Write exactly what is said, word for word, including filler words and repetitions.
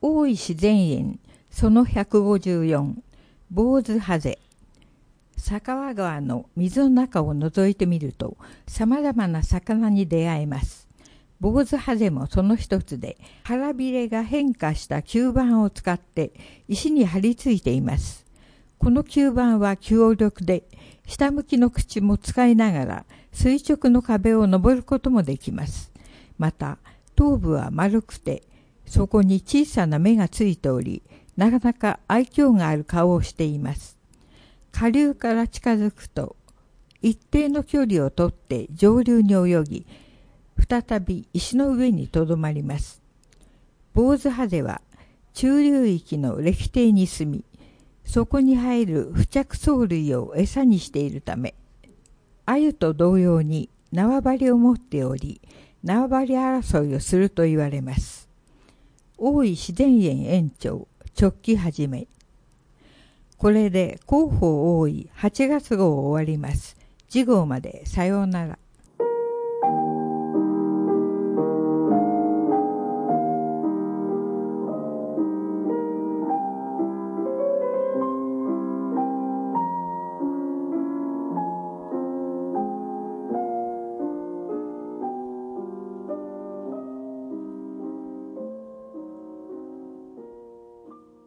大井自然園そのひゃくごじゅうよん、坊主ハゼ。酒川川の水の中を覗いてみると、様々な魚に出会えます。坊主ハゼもその一つで、腹びれが変化した吸盤を使って石に張り付いています。この吸盤は強力で、下向きの口も使いながら垂直の壁を登ることもできます。また、頭部は丸くて、そこに小さな目がついており、なかなか愛嬌がある顔をしています。下流から近づくと、一定の距離をとって上流に泳ぎ、再び石の上にとどまります。坊主ハゼは中流域の歴堤に住み、そこに入る付着藻類を餌にしているため、鮎と同様に縄張りを持っており、縄張り争いをすると言われます。大井自然園園長、直木はじめ。これで広報大井はちがつ号を終わります。次号までさようなら。